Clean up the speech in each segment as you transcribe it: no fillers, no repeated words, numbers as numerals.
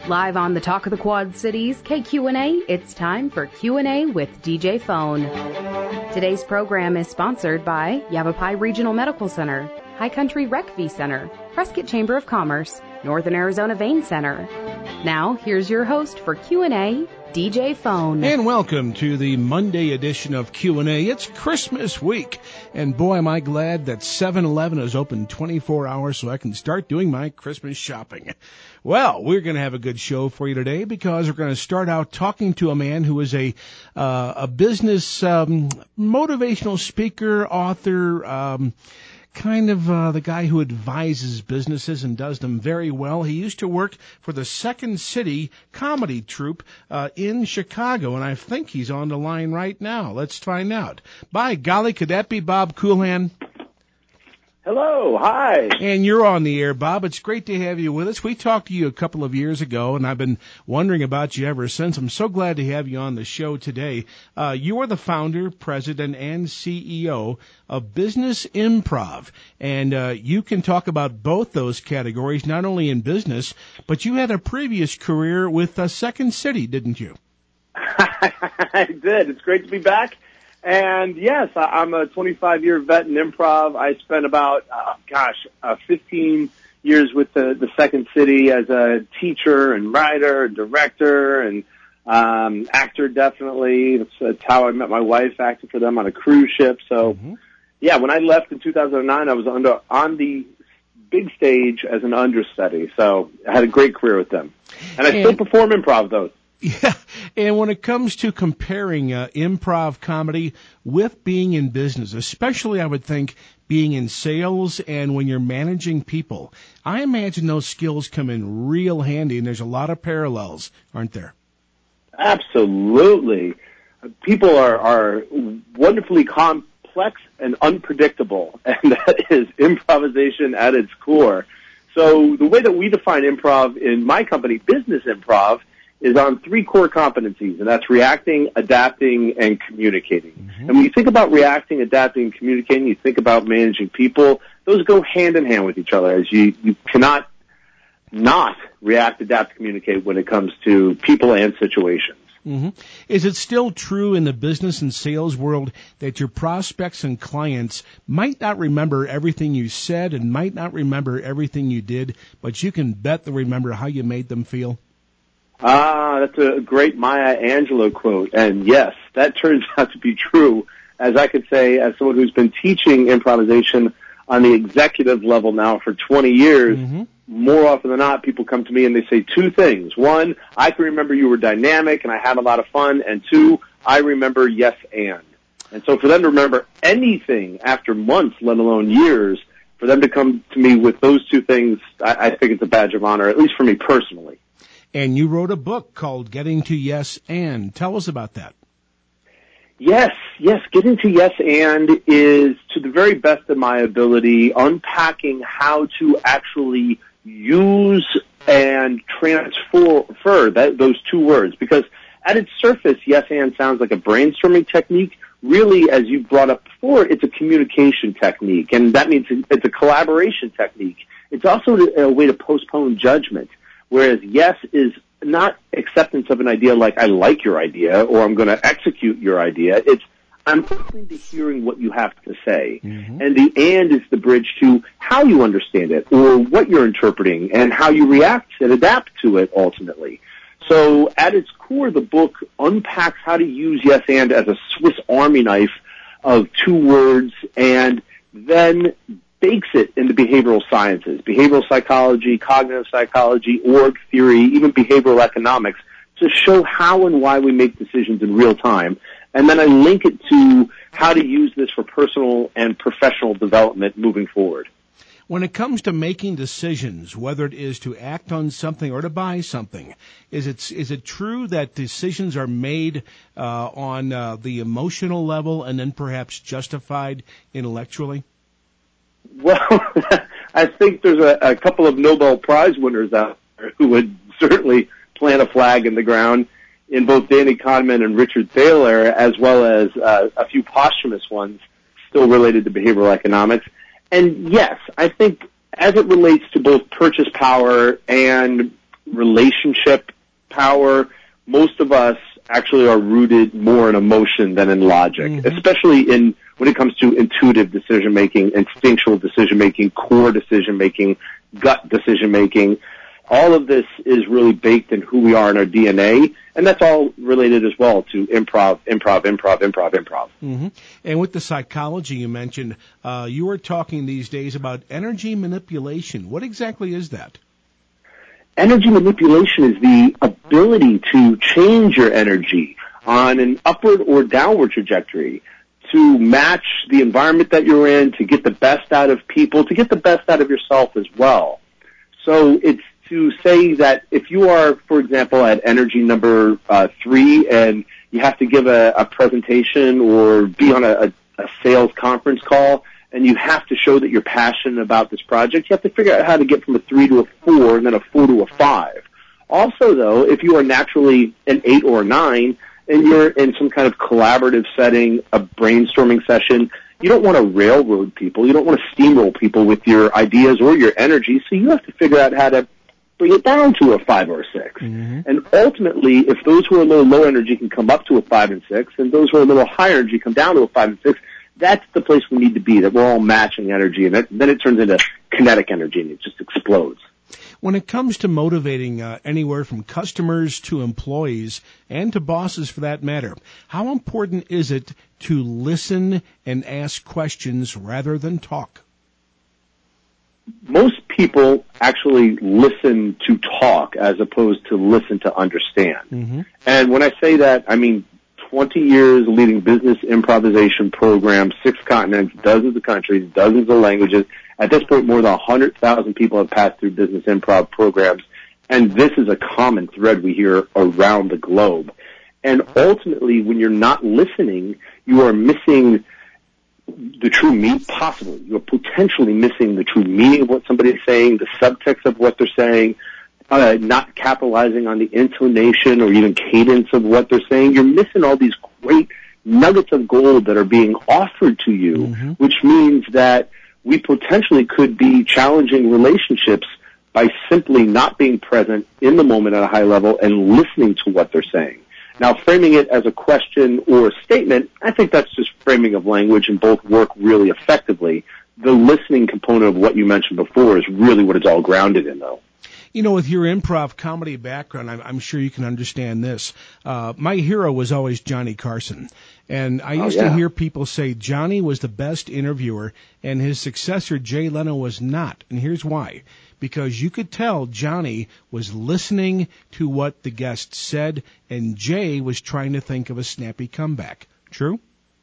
Live on the Talk of the Quad Cities, KQNA, it's time for Q&A with DJ Phone. Today's program is sponsored by Yavapai Regional Medical Center, High Country Rec V Center, Prescott Chamber of Commerce, Northern Arizona Vein Center. Now, here's your host for Q&A, DJ Phone. And welcome to the Monday edition of Q&A. It's Christmas week, and boy, am I glad that 7-Eleven is open 24 hours so I can start doing my Christmas shopping. Well, we're going to have a good show for you today because we're going to start out talking to a man who is a business motivational speaker, author, the guy who advises businesses and does them very well. He used to work for the Second City comedy troupe in Chicago, and I think he's on the line right now. Let's find out. By golly, could that be Bob Coolhan? Hello, hi. And you're on the air, Bob. It's great to have you with us. We talked to you a couple of years ago, and I've been wondering about you ever since. I'm so glad to have you on the show today. You are the founder, president, and CEO of Business Improv, and you can talk about both those categories, not only in business, but you had a previous career with Second City, didn't you? I did. It's great to be back. And yes, I'm a 25-year vet in improv. I spent about, 15 years with the Second City as a teacher and writer, director, and actor, definitely. That's how I met my wife, acting for them on a cruise ship. So, yeah, when I left in 2009, I was on the big stage as an understudy. So I had a great career with them. And I still perform improv, though. Yeah, and when it comes to comparing improv comedy with being in business, especially I would think being in sales and when you're managing people, I imagine those skills come in real handy, and there's a lot of parallels, aren't there? Absolutely. People are wonderfully complex and unpredictable, and that is improvisation at its core. So the way that we define improv in my company, Business Improv, is on three core competencies, and that's reacting, adapting, and communicating. And when you think about reacting, adapting, and communicating, you think about managing people. Those go hand in hand with each other, as you cannot not react, adapt, communicate when it comes to people and situations. Is it still true in the business and sales world that your prospects and clients might not remember everything you said and might not remember everything you did, but you can bet they remember how you made them feel? That's a great Maya Angelou quote. And yes, that turns out to be true. As I could say, as someone who's been teaching improvisation on the executive level now for 20 years, more often than not, people come to me and they say two things. One, I can remember you were dynamic and I had a lot of fun. And two, I remember yes and. And so for them to remember anything after months, let alone years, for them to come to me with those two things, I think it's a badge of honor, at least for me personally. And you wrote a book called Getting to Yes and. Tell us about that. Yes. Getting to Yes and is, to the very best of my ability, unpacking how to actually use and transfer those two words. Because at its surface, yes and sounds like a brainstorming technique. Really, as you brought up before, it's a communication technique. And that means it's a collaboration technique. It's also a way to postpone judgment. Whereas yes is not acceptance of an idea like I like your idea or I'm going to execute your idea. It's I'm open to hearing what you have to say. And the and is the bridge to how you understand it or what you're interpreting and how you react and adapt to it ultimately. So at its core, the book unpacks how to use yes and as a Swiss Army knife of two words and then bakes it into behavioral sciences, behavioral psychology, cognitive psychology, org theory, even behavioral economics, to show how and why we make decisions in real time. And then I link it to how to use this for personal and professional development moving forward. When it comes to making decisions, whether it is to act on something or to buy something, is it true that decisions are made on the emotional level and then perhaps justified intellectually? Well, I think there's a couple of Nobel Prize winners out there who would certainly plant a flag in the ground in both Danny Kahneman and Richard Thaler, as well as a few posthumous ones still related to behavioral economics. And yes, I think as it relates to both purchase power and relationship power, most of us actually are rooted more in emotion than in logic, especially when it comes to intuitive decision-making, instinctual decision-making, core decision-making, gut decision-making. All of this is really baked in who we are in our DNA, and that's all related as well to improv. Mm-hmm. And with the psychology you mentioned, you were talking these days about energy manipulation. What exactly is that? Energy manipulation is the ability to change your energy on an upward or downward trajectory to match the environment that you're in, to get the best out of people, to get the best out of yourself as well. So it's to say that if you are, for example, at energy number 3 and you have to give a presentation or be on a sales conference call, and you have to show that you're passionate about this project, you have to figure out how to get from a 3 to a 4 and then a 4 to a 5. Also, though, if you are naturally an 8 or a 9 and you're in some kind of collaborative setting, a brainstorming session, you don't want to railroad people. You don't want to steamroll people with your ideas or your energy, so you have to figure out how to bring it down to a 5 or a 6. And ultimately, if those who are a little low energy can come up to a 5 and 6, and those who are a little higher energy come down to a 5 and 6, that's the place we need to be, that we're all matching energy, and then it turns into kinetic energy, and it just explodes. When it comes to motivating anywhere from customers to employees and to bosses for that matter, how important is it to listen and ask questions rather than talk? Most people actually listen to talk as opposed to listen to understand. And when I say that, I mean 20 years leading business improvisation programs, 6 continents, dozens of countries, dozens of languages. At this point, more than 100,000 people have passed through business improv programs, and this is a common thread we hear around the globe. And ultimately, when you're not listening, you are missing the true meaning, possibly. You're potentially missing the true meaning of what somebody is saying, the subtext of what they're saying, not capitalizing on the intonation or even cadence of what they're saying. You're missing all these great nuggets of gold that are being offered to you, which means that we potentially could be challenging relationships by simply not being present in the moment at a high level and listening to what they're saying. Now, framing it as a question or a statement, I think that's just framing of language, and both work really effectively. The listening component of what you mentioned before is really what it's all grounded in, though. You know, with your improv comedy background, I'm sure you can understand this. My hero was always Johnny Carson. And I used to hear people say Johnny was the best interviewer and his successor, Jay Leno, was not. And here's why. Because you could tell Johnny was listening to what the guest said, and Jay was trying to think of a snappy comeback. True?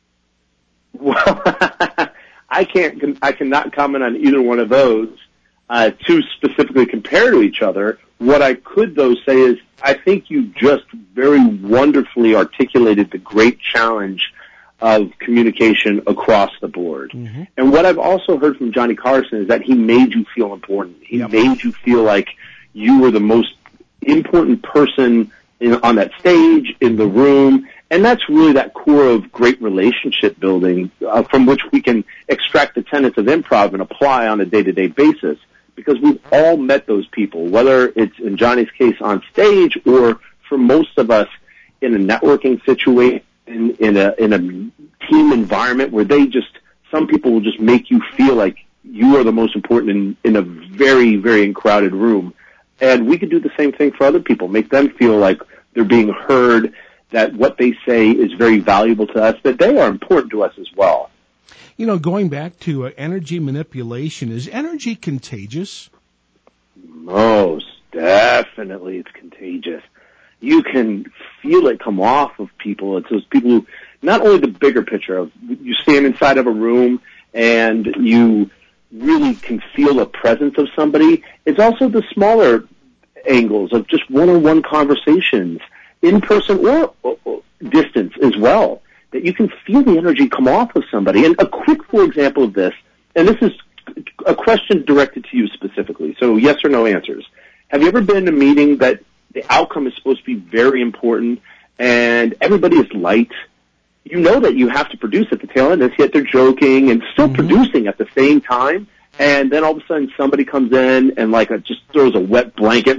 Well, I cannot comment on either one of those to specifically compare to each other. What I could, though, say is I think you just very wonderfully articulated the great challenge of communication across the board. And what I've also heard from Johnny Carson is that he made you feel important. He made you feel like you were the most important person on that stage, in the room, and that's really that core of great relationship building from which we can extract the tenets of improv and apply on a day-to-day basis, because we've all met those people, whether it's in Johnny's case on stage or for most of us in a networking situation, in a team environment where some people will just make you feel like you are the most important in a very, very crowded room. And we could do the same thing for other people, make them feel like they're being heard, that what they say is very valuable to us, that they are important to us as well. You know, going back to energy manipulation, is energy contagious? Most definitely it's contagious. You can feel it come off of people. It's those people who, not only the bigger picture of you stand inside of a room and you really can feel the presence of somebody, it's also the smaller angles of just one-on-one conversations, in person or distance as well, that you can feel the energy come off of somebody. And a quick, for example of this, and this is a question directed to you specifically, so yes or no answers. Have you ever been in a meeting that the outcome is supposed to be very important and everybody is light? You know that you have to produce at the tail end, yet they're joking and still producing at the same time, And then all of a sudden somebody comes in and just throws a wet blanket,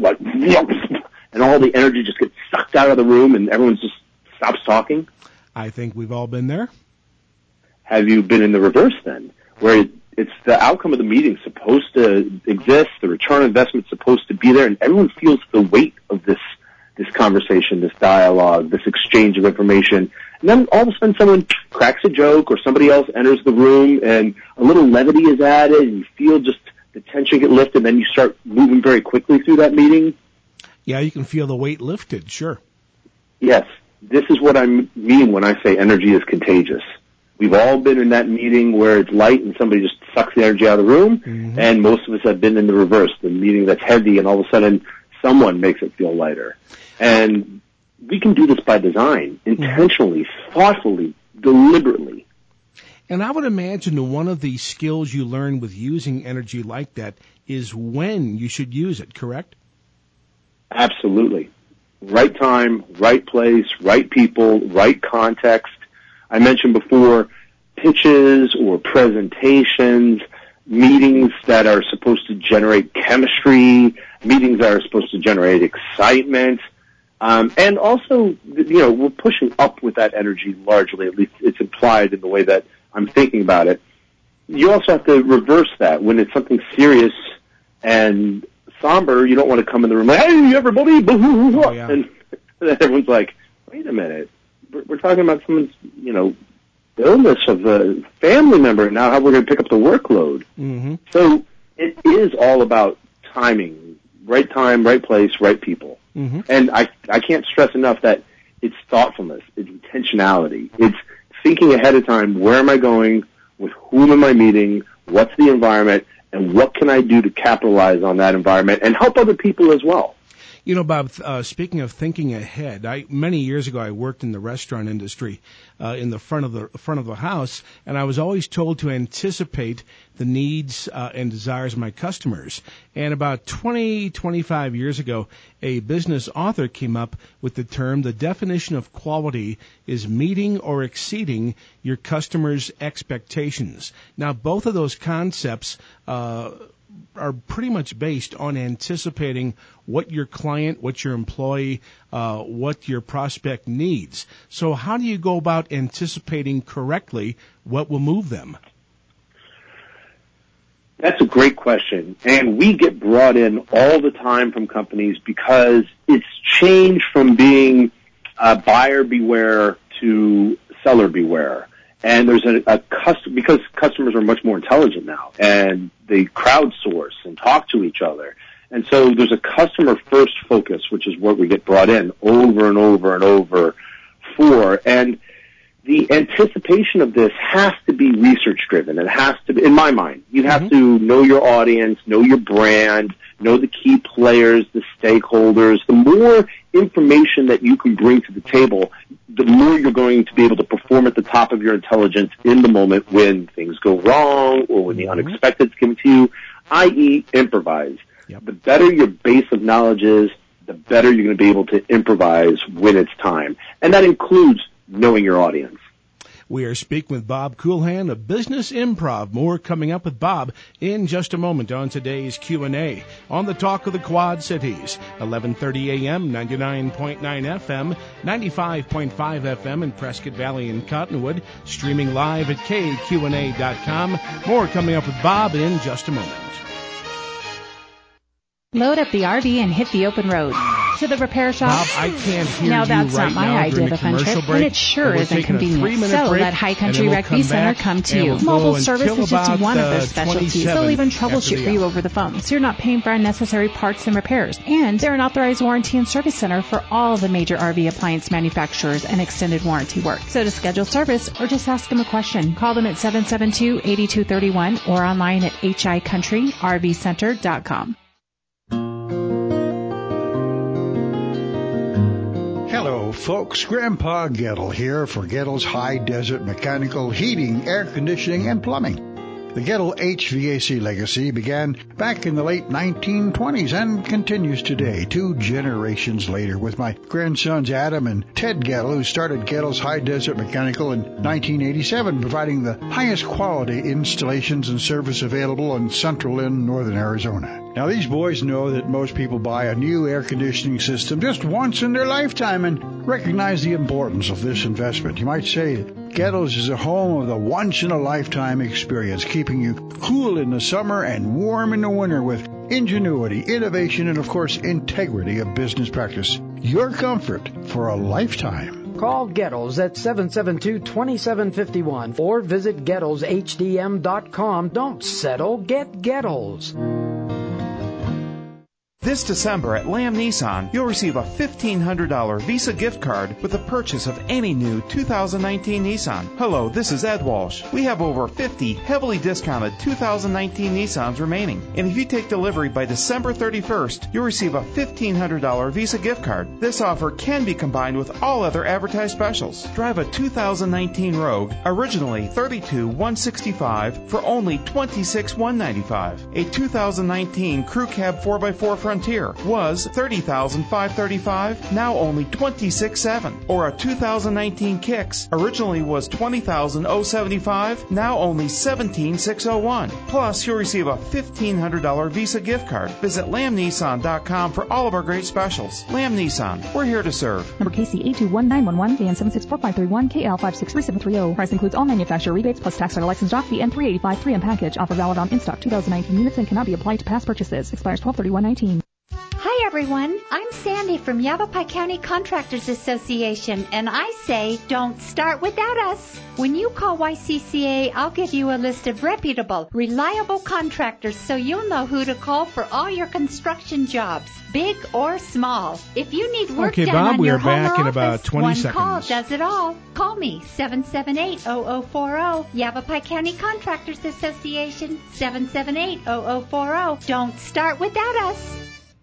and all the energy just gets sucked out of the room and everyone just stops talking. I think we've all been there. Have you been in the reverse then, where it's the outcome of the meeting supposed to exist, the return on investment supposed to be there, and everyone feels the weight of this conversation, this dialogue, this exchange of information. And then all of a sudden someone cracks a joke or somebody else enters the room and a little levity is added and you feel just the tension get lifted, and then you start moving very quickly through that meeting. Yeah, you can feel the weight lifted, sure. Yes, this is what I mean when I say energy is contagious. We've all been in that meeting where it's light and somebody just sucks the energy out of the room, and most of us have been in the reverse, the meeting that's heavy, and all of a sudden someone makes it feel lighter. And we can do this by design, intentionally, thoughtfully, deliberately. And I would imagine one of the skills you learn with using energy like that is when you should use it, correct? Absolutely. Right time, right place, right people, right context. I mentioned before pitches or presentations, meetings that are supposed to generate chemistry, meetings that are supposed to generate excitement. And also, we're pushing up with that energy largely, at least it's implied in the way that I'm thinking about it. You also have to reverse that. When it's something serious and somber, you don't want to come in the room like, hey, everybody, boo-hoo-hoo. Oh, yeah. And everyone's like, wait a minute. We're talking about someone's, illness of a family member, and now how we're going to pick up the workload. Mm-hmm. So it is all about timing, right time, right place, right people. Mm-hmm. And I can't stress enough that it's thoughtfulness, it's intentionality, it's thinking ahead of time, where am I going, with whom am I meeting, what's the environment, and what can I do to capitalize on that environment and help other people as well. You know, Bob, speaking of thinking ahead, many years ago I worked in the restaurant industry in the front of the house, and I was always told to anticipate the needs and desires of my customers. And about 25 years ago, a business author came up with the term, the definition of quality is meeting or exceeding your customers' expectations. Now, both of those concepts are pretty much based on anticipating what your client, what your employee, what your prospect needs. So how do you go about anticipating correctly what will move them? That's a great question. And we get brought in all the time from companies because it's changed from being buyer beware to seller beware. And there's because customers are much more intelligent now, and they crowdsource and talk to each other. And so there's a customer-first focus, which is what we get brought in over and over and over for. And the anticipation of this has to be research-driven. It has to be, in my mind, you have to know your audience, know your brand, know the key players, the stakeholders. The more information that you can bring to the table, the more you're going to be able to perform at the top of your intelligence in the moment when things go wrong or when the unexpected is given to you, i.e. improvise. Yep. The better your base of knowledge is, the better you're going to be able to improvise when it's time. And that includes knowing your audience. We are speaking with Bob Coolhan of Business Improv. More coming up with Bob in just a moment on today's Q&A on the Talk of the Quad Cities, 1130 AM, 99.9 FM, 95.5 FM in Prescott Valley and Cottonwood, streaming live at kqna.com. More coming up with Bob in just a moment. Load up the RV and hit the open road. To the repair shop. Bob, I can't hear now, you that's right not my now idea of a fun trip, and it sure isn't convenient. So let High Country Rec-V Center come to you. Mobile service is just one of their specialties. They'll even troubleshoot for you over the phone, so you're not paying for unnecessary parts and repairs. And they're an authorized warranty and service center for all the major RV appliance manufacturers and extended warranty work. So to schedule service or just ask them a question, call them at 772-8231 or online at hicountryrvcenter.com. Hello, folks. Grandpa Gettle here for Gettle's High Desert Mechanical Heating, Air Conditioning, and Plumbing. The Gettle HVAC legacy began back in the late 1920s and continues today, 2 generations later, with my grandsons Adam and Ted Gettle, who started Gettle's High Desert Mechanical in 1987, providing the highest quality installations and service available in central and northern Arizona. Now, these boys know that most people buy a new air conditioning system just once in their lifetime and recognize the importance of this investment. You might say Gettle's is a home of the once-in-a-lifetime experience, keeping you cool in the summer and warm in the winter with ingenuity, innovation, and, of course, integrity of business practice. Your comfort for a lifetime. Call Gettles at 772-2751 or visit GettlesHDM.com. Don't settle. Get Gettles. This December at Lamb Nissan, you'll receive a $1,500 Visa gift card with the purchase of any new 2019 Nissan. Hello, this is Ed Walsh. We have over 50 heavily discounted 2019 Nissans remaining. And if you take delivery by December 31st, you'll receive a $1,500 Visa gift card. This offer can be combined with all other advertised specials. Drive a 2019 Rogue, originally $32,165 for only $26,195. A 2019 Crew Cab 4x4 Frontier was $30,535, now only $26,700. Or a 2019 Kicks, originally was $20,075, now only $17,601. Plus, you'll receive a $1,500 Visa gift card. Visit LambNissan.com for all of our great specials. Lamb Nissan, we're here to serve. Number KC 821-911, JN764-531, KL563-3730. Price includes all manufacturer rebates plus tax on a license doc fee and $385 3M package. Offer valid on in-stock 2019 units and cannot be applied to past purchases. Expires 12/31/19. Hi everyone, I'm Sandy from Yavapai County Contractors Association, and I say don't start without us. When you call YCCA, I'll give you a list of reputable, reliable contractors so you'll know who to call for all your construction jobs, big or small. If you need work done Bob, on your home or office, in about 20 one seconds. call does it all. Call me, 778-0040, Yavapai County Contractors Association, 778-0040. Don't start without us.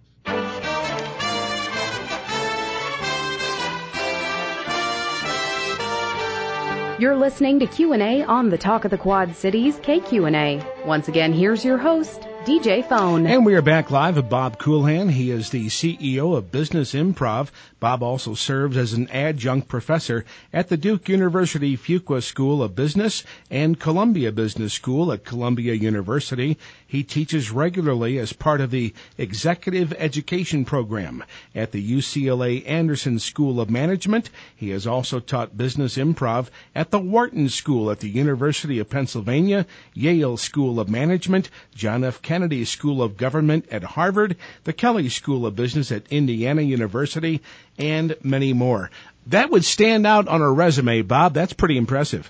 You're listening to Q&A on the Talk of the Quad Cities, KQNA. Once again, here's your host, DJ Phone. And we are back live with Bob Coolhan. He is the CEO of Business Improv. Bob also serves as an adjunct professor at the Duke University Fuqua School of Business and Columbia Business School at Columbia University. He teaches regularly as part of the Executive Education Program at the UCLA Anderson School of Management. He has also taught Business Improv at the Wharton School at the University of Pennsylvania, Yale School of Management, John F. Kennedy School of Government at Harvard, the Kelley School of Business at Indiana University, and many more. That would stand out on a resume, Bob. That's pretty impressive.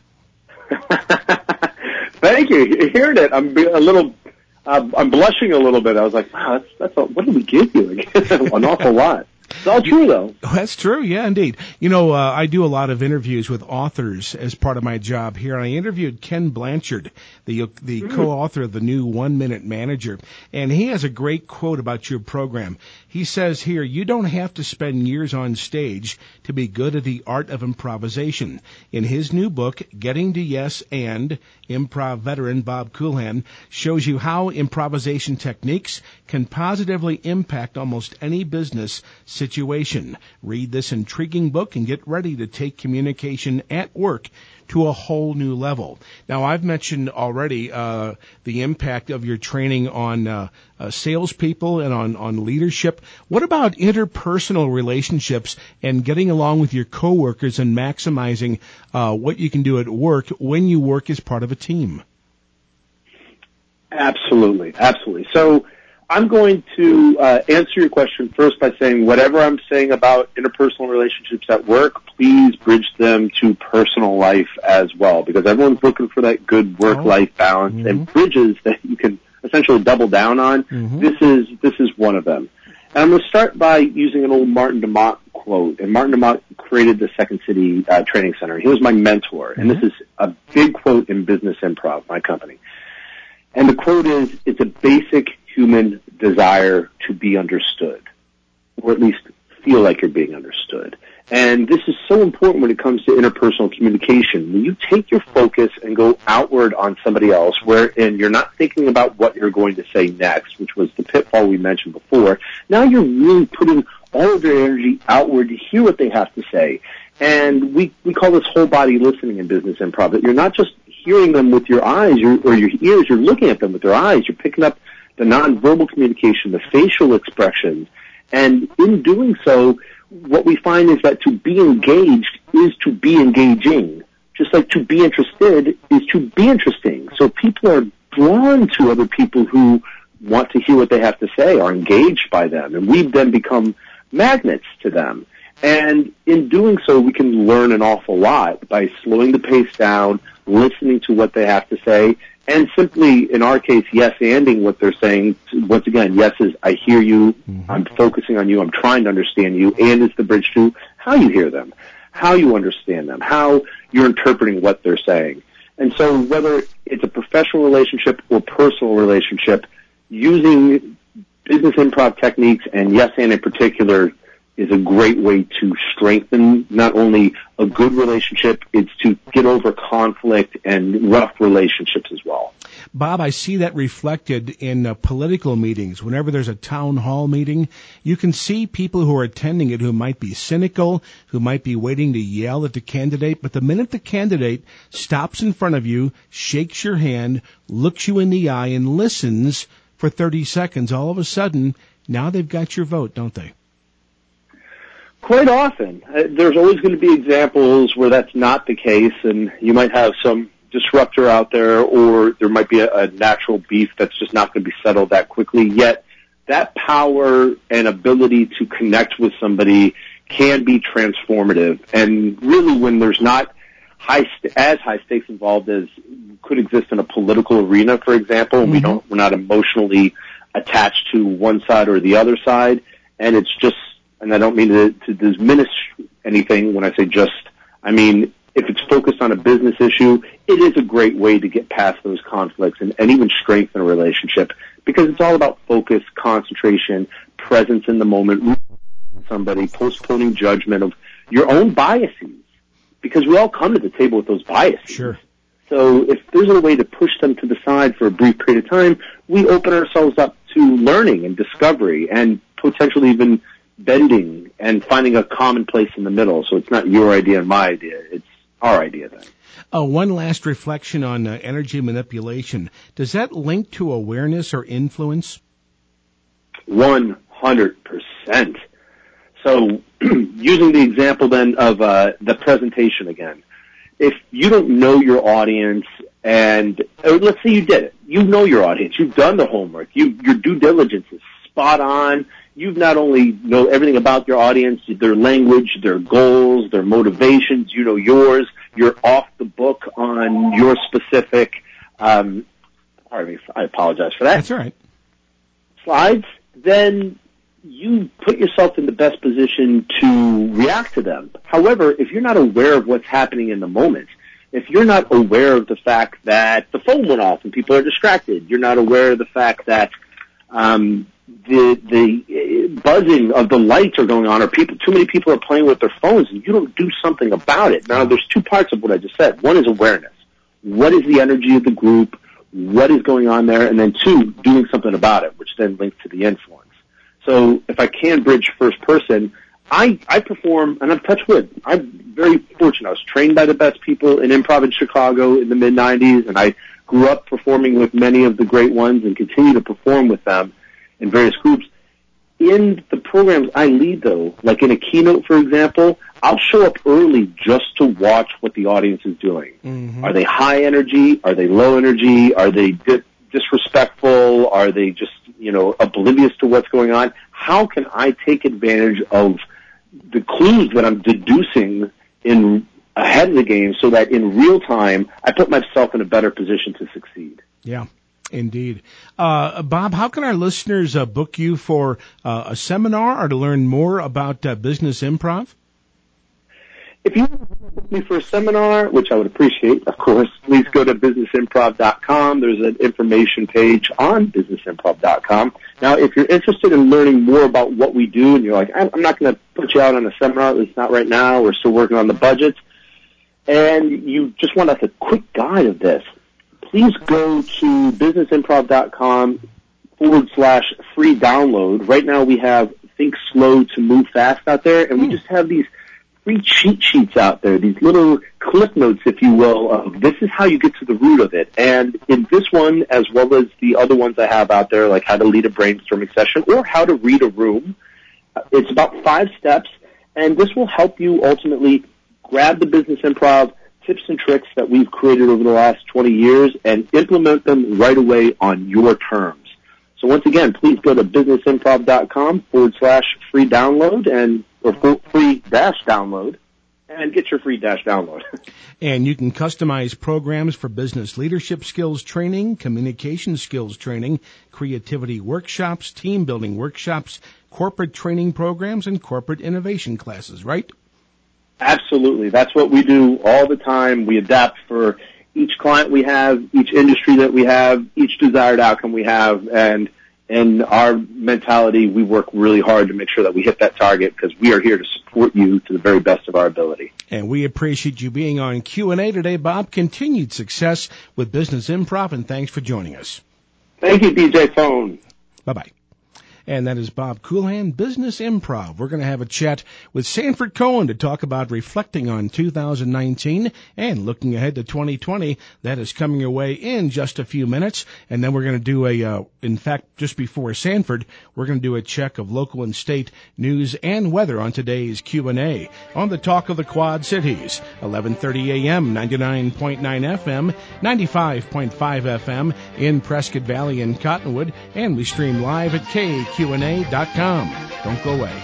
Thank you. You heard it. I'm blushing a little bit. I was like, wow, what did we give you? An awful lot. It's all true, though. That's true, yeah, indeed. You know, I do a lot of interviews with authors as part of my job here, and I interviewed Ken Blanchard, the co-author of the new 1 Minute Manager, and he has a great quote about your program. He says here, you don't have to spend years on stage to be good at the art of improvisation. In his new book, Getting to Yes and, improv veteran Bob Coolhan shows you how improvisation techniques can positively impact almost any business situation. Read this intriguing book and get ready to take communication at work to a whole new level. Now, I've mentioned already the impact of your training on salespeople and on leadership. What about interpersonal relationships and getting along with your coworkers and maximizing what you can do at work when you work as part of a team? Absolutely. So I'm going to answer your question first by saying whatever I'm saying about interpersonal relationships at work, please bridge them to personal life as well, because everyone's looking for that good work-life balance, and bridges that you can essentially double down on. This is one of them. And I'm going to start by using an old Martin DeMott quote. And Martin DeMott created the Second City Training Center. He was my mentor, and this is a big quote in Business Improv, my company. And the quote is, it's a basic human desire to be understood, or at least feel like you're being understood. And this is so important when it comes to interpersonal communication. When you take your focus and go outward on somebody else, wherein you're not thinking about what you're going to say next, which was the pitfall we mentioned before, now you're really putting all of your energy outward to hear what they have to say. And we call this whole body listening in business improv, that you're not just hearing them with your eyes or your ears, you're looking at them with your eyes. You're picking up the nonverbal communication, the facial expressions. And in doing so, what we find is that to be engaged is to be engaging. Just like to be interested is to be interesting. So people are drawn to other people who want to hear what they have to say, are engaged by them, and we've then become magnets to them. And in doing so, we can learn an awful lot by slowing the pace down, listening to what they have to say, and simply, in our case, yes-anding what they're saying. Once again, yes is, I hear you, I'm focusing on you, I'm trying to understand you, and is the bridge to how you hear them, how you understand them, how you're interpreting what they're saying. And so whether it's a professional relationship or personal relationship, using business improv techniques, and yes-and in particular, is a great way to strengthen not only a good relationship, it's to get over conflict and rough relationships as well. Bob, I see that reflected in political meetings. Whenever there's a town hall meeting, you can see people who are attending it who might be cynical, who might be waiting to yell at the candidate, but the minute the candidate stops in front of you, shakes your hand, looks you in the eye, and listens for 30 seconds, all of a sudden, now they've got your vote, don't they? Quite often. There's always going to be examples where that's not the case, and you might have some disruptor out there, or there might be a natural beef that's just not going to be settled that quickly. Yet that power and ability to connect with somebody can be transformative. And really, when there's not as high stakes involved as could exist in a political arena, for example, and we're not emotionally attached to one side or the other side, and it's just, and I don't mean to diminish anything when I say just, I mean, if it's focused on a business issue, it is a great way to get past those conflicts and even strengthen a relationship, because it's all about focus, concentration, presence in the moment, somebody, postponing judgment of your own biases, because we all come to the table with those biases. Sure. So if there's a way to push them to the side for a brief period of time, we open ourselves up to learning and discovery and potentially even bending and finding a common place in the middle. So it's not your idea and my idea. It's our idea then. One last reflection on energy manipulation. Does that link to awareness or influence? 100%. So using the example then of the presentation again, if you don't know your audience, and let's say you did it, you know your audience, you've done the homework, your due diligence is spot on. You've not only know everything about your audience, their language, their goals, their motivations, you know yours, you're off the book on your specific, pardon me, I apologize for that. That's all right. Slides, then you put yourself in the best position to react to them. However, if you're not aware of what's happening in the moment, if you're not aware of the fact that the phone went off and people are distracted, you're not aware of the fact that the buzzing of the lights are going on, or too many people are playing with their phones, and you don't do something about it. Now, there's two parts of what I just said. One is awareness. What is the energy of the group? What is going on there? And then two, doing something about it, which then links to the influence. So if I can bridge first person, I perform, and I've touched wood. I'm very fortunate. I was trained by the best people in improv in Chicago in the mid-'90s, and I grew up performing with many of the great ones and continue to perform with them in various groups. In the programs I lead, though, like in a keynote, for example, I'll show up early just to watch what the audience is doing. Mm-hmm. Are they high energy? Are they low energy? Are they disrespectful? Are they just, oblivious to what's going on? How can I take advantage of the clues that I'm deducing ahead of the game so that in real time I put myself in a better position to succeed? Yeah. Indeed. Bob, how can our listeners book you for a seminar or to learn more about business improv? If you want to book me for a seminar, which I would appreciate, of course, please go to businessimprov.com. There's an information page on businessimprov.com. Now, if you're interested in learning more about what we do and you're like, I'm not going to put you out on a seminar, at least not right now, we're still working on the budgets, and you just want a quick guide of this, please go to businessimprov.com/free download. Right now we have Think Slow to Move Fast out there, and we just have these free cheat sheets out there, these little clip notes, if you will, of this is how you get to the root of it. And in this one, as well as the other ones I have out there, like how to lead a brainstorming session or how to read a room, it's about 5 steps, and this will help you ultimately grab the Business Improv tips and tricks that we've created over the last 20 years and implement them right away on your terms. So once again, please go to businessimprov.com/free download or free-download and get your free-download. And you can customize programs for business leadership skills training, communication skills training, creativity workshops, team building workshops, corporate training programs, and corporate innovation classes, right? Absolutely. That's what we do all the time. We adapt for each client we have, each industry that we have, each desired outcome we have, and in our mentality, we work really hard to make sure that we hit that target because we are here to support you to the very best of our ability. And we appreciate you being on Q&A today, Bob. Continued success with Business Improv, and thanks for joining us. Thank you, DJ Phone. Bye-bye. And that is Bob Coolhan, Business Improv. We're going to have a chat with Sanford Cohen to talk about reflecting on 2019 and looking ahead to 2020. That is coming your way in just a few minutes. And then we're going to do in fact, just before Sanford, we're going to do a check of local and state news and weather on today's Q&A on the Talk of the Quad Cities, 11:30 a.m., 99.9 FM, 95.5 FM in Prescott Valley and Cottonwood. And we stream live at KQNA.com. Don't go away.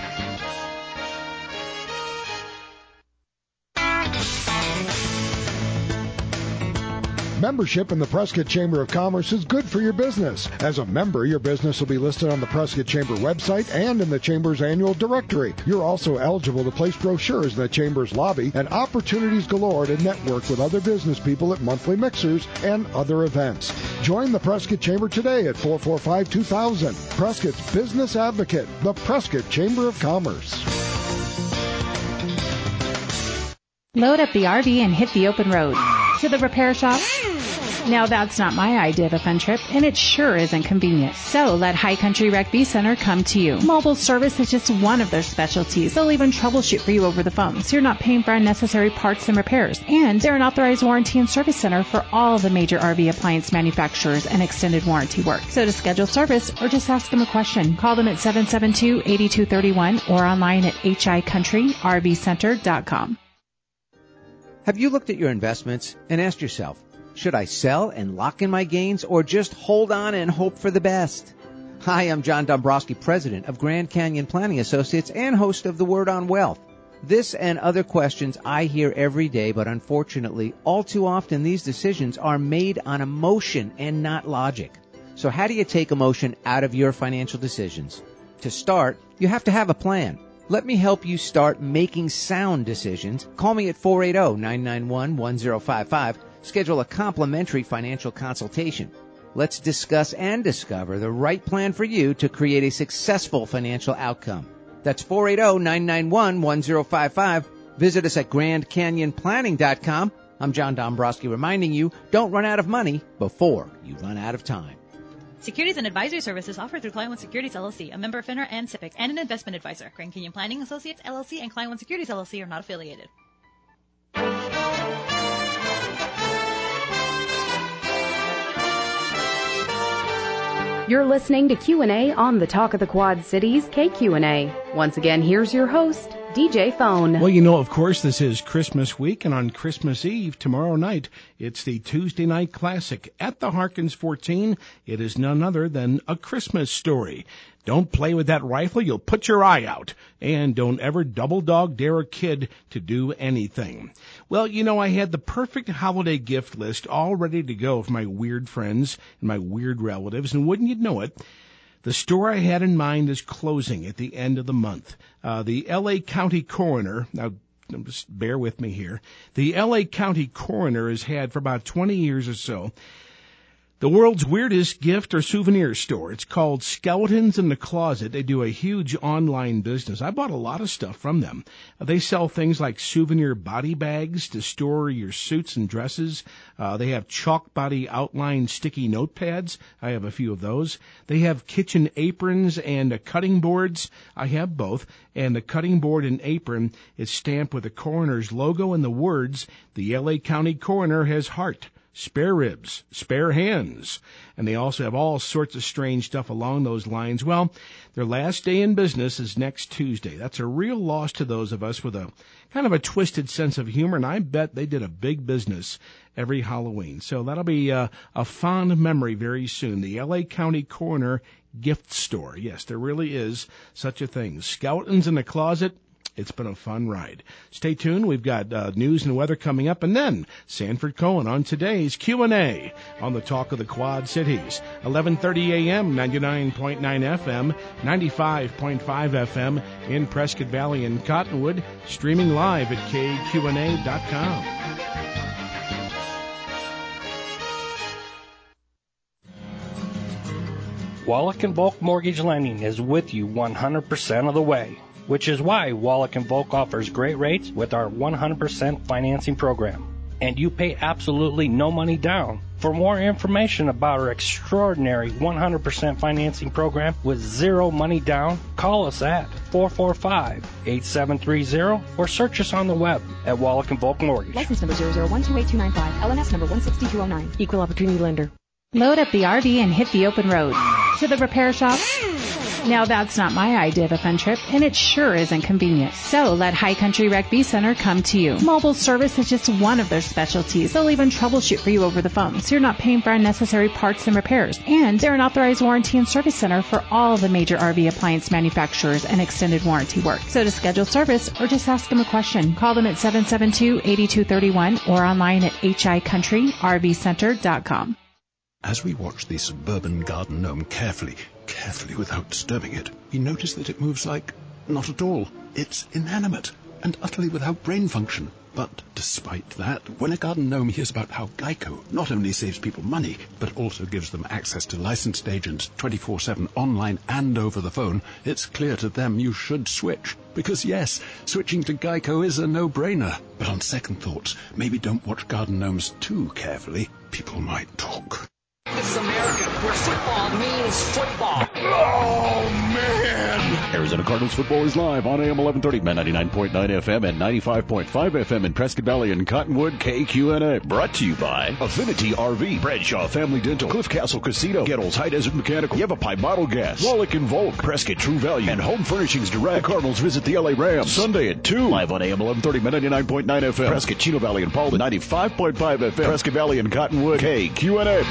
Membership in the Prescott Chamber of Commerce is good for your business. As a member, your business will be listed on the Prescott Chamber website and in the Chamber's annual directory. You're also eligible to place brochures in the Chamber's lobby and opportunities galore to network with other business people at monthly mixers and other events. Join the Prescott Chamber today at 445-2000. Prescott's Business Advocate, the Prescott Chamber of Commerce. Load up the RV and hit the open road. To the repair shop? Now that's not my idea of a fun trip, and it sure isn't convenient. So let High Country Rec V Center come to you. Mobile service is just one of their specialties. They'll even troubleshoot for you over the phone, so you're not paying for unnecessary parts and repairs. And they're an authorized warranty and service center for all the major RV appliance manufacturers and extended warranty work. So to schedule service or just ask them a question, call them at 772-8231 or online at hicountryrvcenter.com. Have you looked at your investments and asked yourself, should I sell and lock in my gains or just hold on and hope for the best? Hi, I'm John Dombrowski, president of Grand Canyon Planning Associates and host of The Word on Wealth. This and other questions I hear every day, but unfortunately, all too often these decisions are made on emotion and not logic. So how do you take emotion out of your financial decisions? To start, you have to have a plan. Let me help you start making sound decisions. Call me at 480-991-1055. Schedule a complimentary financial consultation. Let's discuss and discover the right plan for you to create a successful financial outcome. That's 480-991-1055. Visit us at GrandCanyonPlanning.com. I'm John Dombrowski reminding you, don't run out of money before you run out of time. Securities and advisory services offered through Client One Securities, LLC, a member of FINRA and SIPC, and an investment advisor. Grand Canyon Planning Associates, LLC, and Client One Securities, LLC are not affiliated. You're listening to Q&A on the Talk of the Quad Cities, KQNA. Once again, here's your host, DJ Phone. Well, you know, of course, this is Christmas week, and on Christmas Eve, tomorrow night, it's the Tuesday Night Classic at the Harkins 14. It is none other than A Christmas Story. Don't play with that rifle, you'll put your eye out. And don't ever double dog dare a kid to do anything. Well, you know, I had the perfect holiday gift list all ready to go for my weird friends and my weird relatives, and wouldn't you know it, the store I had in mind is closing at the end of the month. The L.A. County Coroner, now just bear with me here. The L.A. County coroner has had for about 20 years or so the world's weirdest gift or souvenir store. It's called Skeletons in the Closet. They do a huge online business. I bought a lot of stuff from them. They sell things like souvenir body bags to store your suits and dresses. They have chalk body outline sticky notepads. I have a few of those. They have kitchen aprons and cutting boards. I have both. And the cutting board and apron is stamped with the coroner's logo and the words, "The L.A. County Coroner has heart. Spare ribs, spare hands." And they also have all sorts of strange stuff along those lines. Well, their last day in business is next Tuesday. That's a real loss to those of us with a kind of a twisted sense of humor, and I bet they did a big business every Halloween. So that'll be a fond memory very soon. The L.A. County Coroner Gift Store. Yes, there really is such a thing. Skeletons in the Closet. It's been a fun ride. Stay tuned. We've got news and weather coming up, and then Sanford Cohen on today's Q&A on the Talk of the Quad Cities. 11:30 a.m., 99.9 FM, 95.5 FM in Prescott Valley and Cottonwood, streaming live at KQNA.com. Wallach & Volk Mortgage Lending is with you 100% of the way, which is why Wallach & Volk offers great rates with our 100% financing program. And you pay absolutely no money down. For more information about our extraordinary 100% financing program with zero money down, call us at 445-8730 or search us on the web at Wallach & Volk Mortgage. License number 0012825, LNS number 16209. Equal opportunity lender. Load up the RV and hit the open road. To the repair shop? Now that's not my idea of a fun trip, and it sure isn't convenient. So let High Country Rec V Center come to you. Mobile service is just one of their specialties. They'll even troubleshoot for you over the phone, so you're not paying for unnecessary parts and repairs. And they're an authorized warranty and service center for all the major RV appliance manufacturers and extended warranty work. So to schedule service or just ask them a question, call them at 772-8231 or online at hicountryrvcenter.com. As we watch the suburban garden gnome carefully without disturbing it, we notice that it moves like not at all. It's inanimate and utterly without brain function. But despite that, when a garden gnome hears about how Geico not only saves people money, but also gives them access to licensed agents 24/7 online and over the phone, it's clear to them you should switch. Because yes, switching to Geico is a no-brainer. But on second thoughts, maybe don't watch garden gnomes too carefully. People might talk. This is America, where football means football. Oh, man! Arizona Cardinals football is live on AM 1130, 99.9 FM and 95.5 FM in Prescott Valley and Cottonwood, KQNA. Brought to you by Affinity RV, Bradshaw Family Dental, Cliff Castle Casino, Gettles High Desert Mechanical, Yavapai Bottle Gas, Wallach & Volk, Prescott True Value, and Home Furnishings Direct. The Cardinals visit the LA Rams Sunday at 2. Live on AM 1130, 99.9 FM. Prescott, Chino Valley and Paulden, 95.5 FM. Prescott Valley and Cottonwood, KQNA.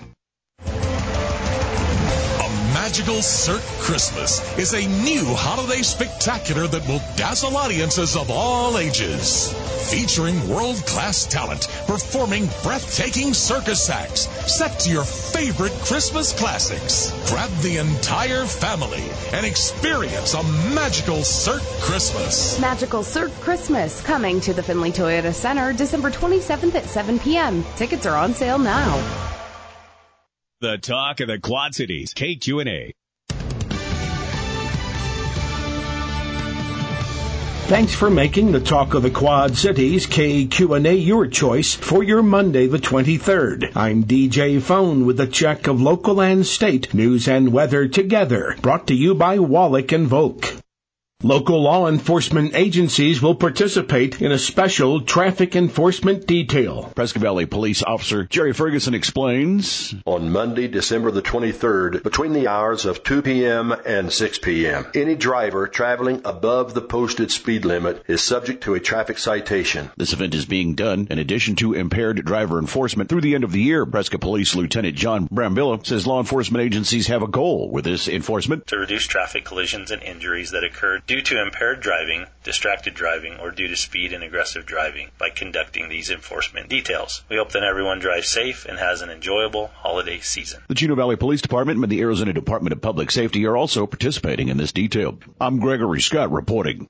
Magical Cirque Christmas is a new holiday spectacular that will dazzle audiences of all ages. Featuring world-class talent performing breathtaking circus acts set to your favorite Christmas classics. Grab the entire family and experience a magical Cirque Christmas. Magical Cirque Christmas, coming to the Findlay Toyota Center December 27th at 7 p.m. Tickets are on sale now. The Talk of the Quad Cities, KQNA. Thanks for making the Talk of the Quad Cities, KQNA, your choice for your Monday the 23rd. I'm DJ Phone with a check of local and state news and weather together. Brought to you by Wallach & Volk. Local law enforcement agencies will participate in a special traffic enforcement detail. Prescott Valley Police Officer Jerry Ferguson explains. On Monday, December the 23rd, between the hours of 2 p.m. and 6 p.m., any driver traveling above the posted speed limit is subject to a traffic citation. This event is being done in addition to impaired driver enforcement through the end of the year. Prescott Police Lieutenant John Brambilla says law enforcement agencies have a goal with this enforcement. To reduce traffic collisions and injuries that occurred due to impaired driving, distracted driving, or due to speed and aggressive driving by conducting these enforcement details. We hope that everyone drives safe and has an enjoyable holiday season. The Chino Valley Police Department and the Arizona Department of Public Safety are also participating in this detail. I'm Gregory Scott reporting.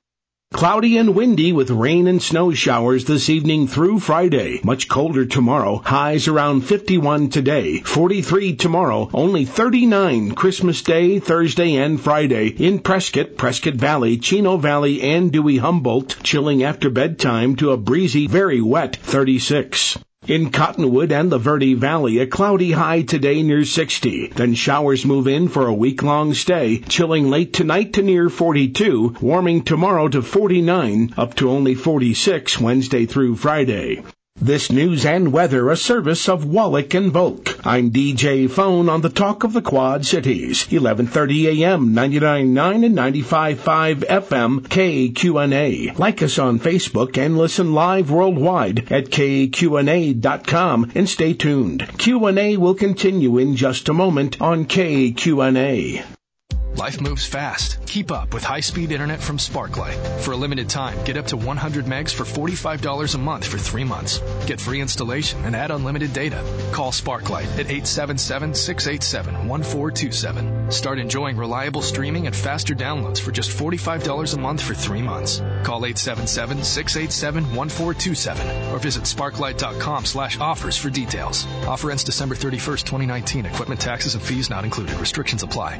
Cloudy and windy with rain and snow showers this evening through Friday. Much colder tomorrow. Highs around 51 today. 43 tomorrow. Only 39 Christmas Day, Thursday, and Friday. In Prescott, Prescott Valley, Chino Valley, and Dewey Humboldt. Chilling after bedtime to a breezy, very wet 36. In Cottonwood and the Verde Valley, a cloudy high today near 60. Then showers move in for a week-long stay, chilling late tonight to near 42, warming tomorrow to 49, up to only 46 Wednesday through Friday. This news and weather, a service of Wallach and Volk. I'm DJ Phone on the Talk of the Quad Cities, 1130 AM, 99.9 and 95.5 FM, KQNA. Like us on Facebook and listen live worldwide at KQNA.com and stay tuned. Q&A will continue in just a moment on KQNA. Life moves fast. Keep up with high-speed internet from Sparklight. For a limited time, get up to 100 megs for $45 a month for 3 months. Get free installation and add unlimited data. Call Sparklight at 877-687-1427. Start enjoying reliable streaming and faster downloads for just $45 a month for 3 months. Call 877-687-1427 or visit sparklight.com/offers for details. Offer ends December 31st, 2019. Equipment, taxes, and fees not included. Restrictions apply.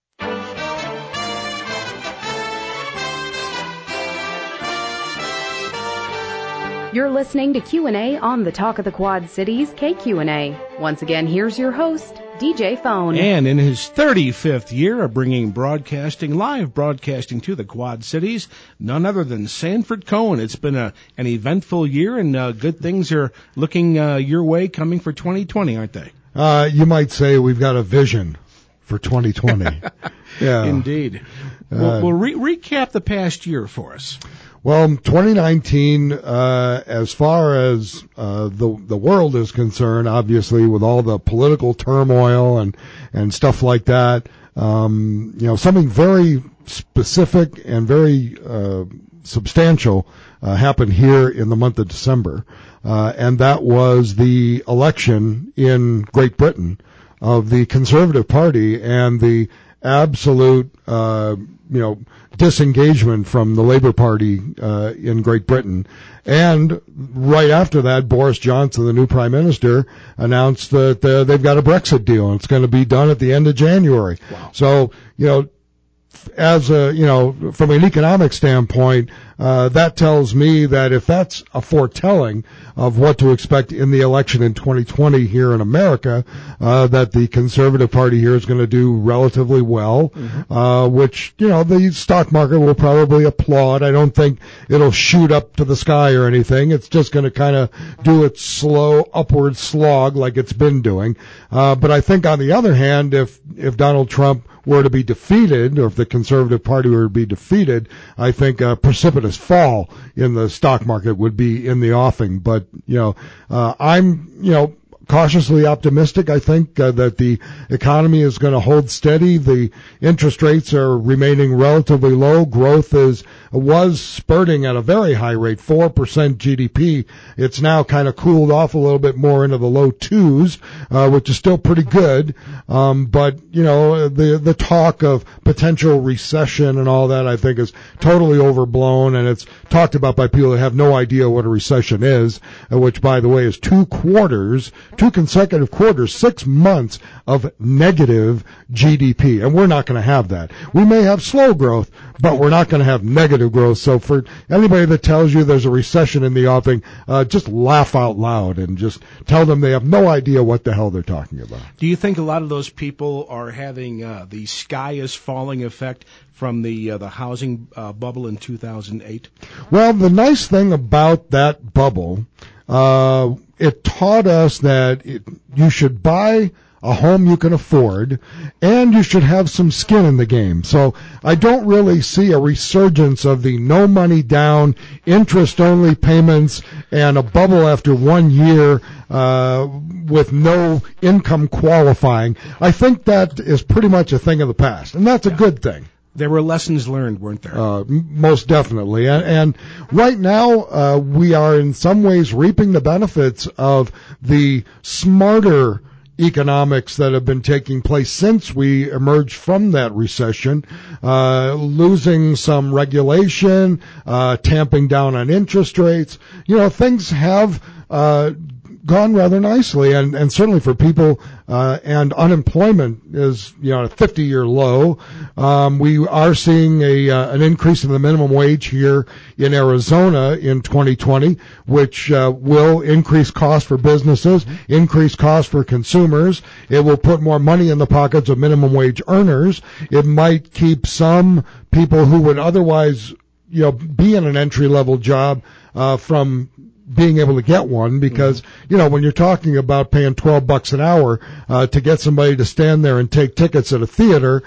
You're listening to Q&A on the Talk of the Quad Cities, KQNA. Once again, here's your host, DJ Phone. And in his 35th year of bringing live broadcasting to the Quad Cities, none other than Sanford Cohen. It's been an eventful year, and good things are looking your way coming for 2020, aren't they? You might say we've got a vision for 2020. Yeah, indeed. Well, recap the past year for us. Well, 2019, as far as the world is concerned, obviously with all the political turmoil and stuff like that, something very specific and very substantial happened here in the month of December, and that was the election in Great Britain of the Conservative Party and the absolute disengagement from the Labour Party in Great Britain. And right after that, Boris Johnson, the new Prime Minister, announced that they've got a Brexit deal, and it's going to be done at the end of January. Wow. So, as from an economic standpoint, that tells me that if that's a foretelling of what to expect in the election in 2020 here in America, that the Conservative Party here is going to do relatively well, which, the stock market will probably applaud. I don't think it'll shoot up to the sky or anything. It's just going to kind of do its slow upward slog like it's been doing. But I think on the other hand, if Donald Trump were to be defeated, or if the Conservative Party were to be defeated, I think a precipitous fall in the stock market would be in the offing. But, I'm, cautiously optimistic. I think that the economy is going to hold steady. The interest rates are remaining relatively low. Growth was spurting at a very high rate, 4% GDP. It's now kind of cooled off a little bit more into the low 2s, which is still pretty good. But the talk of potential recession and all that, I think, is totally overblown, and it's talked about by people that have no idea what a recession is, which, by the way, is 2 consecutive quarters, 6 months of negative GDP, and we're not going to have that. We may have slow growth, but we're not going to have negative growth. So for anybody that tells you there's a recession in the offing, just laugh out loud and just tell them they have no idea what the hell they're talking about. Do you think a lot of those people are having the sky is falling effect from the housing bubble in 2008? Well, the nice thing about that bubble, it taught us that you should buy a home you can afford, and you should have some skin in the game. So I don't really see a resurgence of the no money down, interest only payments, and a bubble after 1 year with no income qualifying. I think that is pretty much a thing of the past, and that's a good thing. There were lessons learned, weren't there? Most definitely. And right now, we are in some ways reaping the benefits of the smarter economics that have been taking place since we emerged from that recession, losing some regulation, tamping down on interest rates. Things have gone rather nicely, and certainly for people, and unemployment is, at a 50-year low. We are seeing an increase in the minimum wage here in Arizona in 2020, which will increase costs for businesses, increase costs for consumers. It will put more money in the pockets of minimum wage earners. It might keep some people who would otherwise, be in an entry-level job, from being able to get one, because, when you're talking about paying $12 an hour, to get somebody to stand there and take tickets at a theater,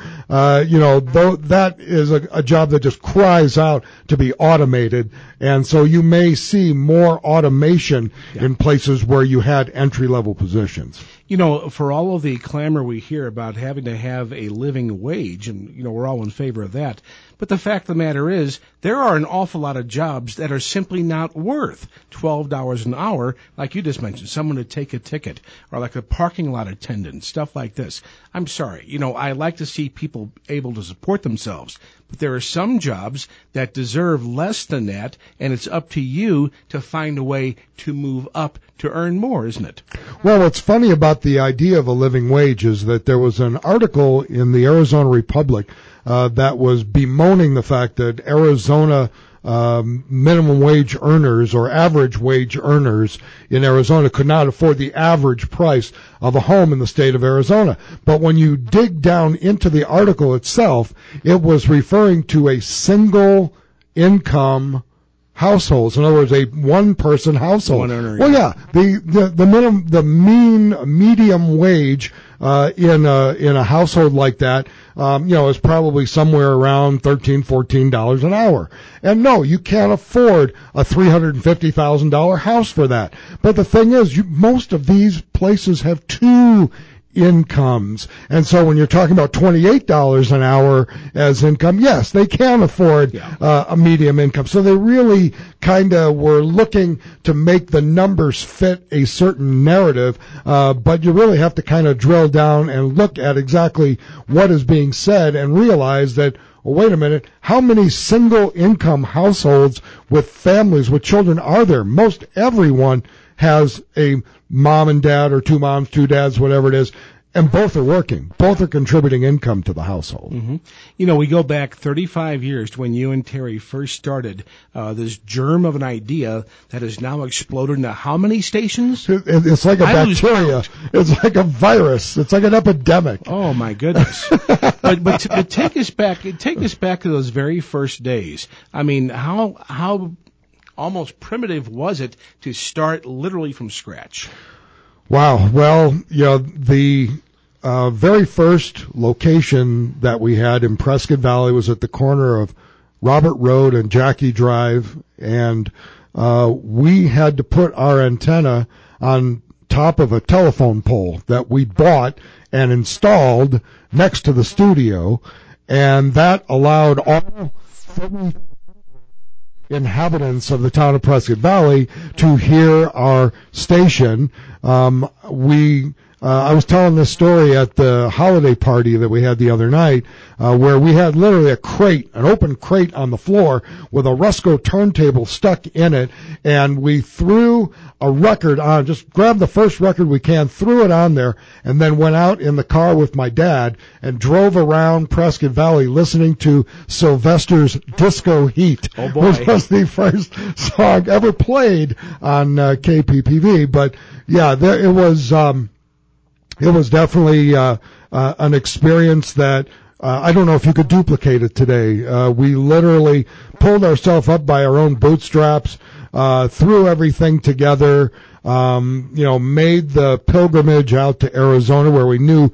that is a job that just cries out to be automated. And so you may see more automation in places where you had entry-level positions. For all of the clamor we hear about having to have a living wage, and, we're all in favor of that, but the fact of the matter is, there are an awful lot of jobs that are simply not worth $12 an hour, like you just mentioned, someone to take a ticket, or like a parking lot attendant, stuff like this. I'm sorry, I like to see people able to support themselves, but there are some jobs that deserve less than that, and it's up to you to find a way to move up to earn more, isn't it? Well, what's funny about the idea of a living wage is that there was an article in the Arizona Republic that was bemoaning the fact that Arizona minimum wage earners or average wage earners in Arizona could not afford the average price of a home in the state of Arizona. But when you dig down into the article itself, it was referring to a single income households. In other words, a one-person household. One earner, well, yeah, the medium wage in a household like that, is probably somewhere around $13-14 an hour. And no, you can't afford a $350,000 house for that. But the thing is, most of these places have two incomes. And so when you're talking about $28 an hour as income, yes, they can afford a medium income. So they really kind of were looking to make the numbers fit a certain narrative, but you really have to kind of drill down and look at exactly what is being said and realize that, well, wait a minute, how many single income households with families with children are there? Most everyone has a mom and dad, or two moms, two dads, whatever it is, and both are working. Both are contributing income to the household. Mm-hmm. We go back 35 years to when you and Terry first started this germ of an idea that has now exploded into how many stations? It's like a bacteria. It's like a virus. It's like an epidemic. Oh, my goodness. but take us back to those very first days. I mean, how almost primitive was it to start literally from scratch? Wow. Well, the very first location that we had in Prescott Valley was at the corner of Robert Road and Jackie Drive, and we had to put our antenna on top of a telephone pole that we bought and installed next to the studio, and that allowed all inhabitants of the town of Prescott Valley to hear our station. I was telling this story at the holiday party that we had the other night, where we had literally an open crate on the floor with a Rusco turntable stuck in it, and we threw a record on, just grabbed the first record we can, threw it on there, and then went out in the car with my dad and drove around Prescott Valley listening to Sylvester's Disco Heat, which was the first song ever played on KPPV. But yeah, it was definitely an experience that I don't know if you could duplicate it today. We literally pulled ourselves up by our own bootstraps, threw everything together, made the pilgrimage out to Arizona where we knew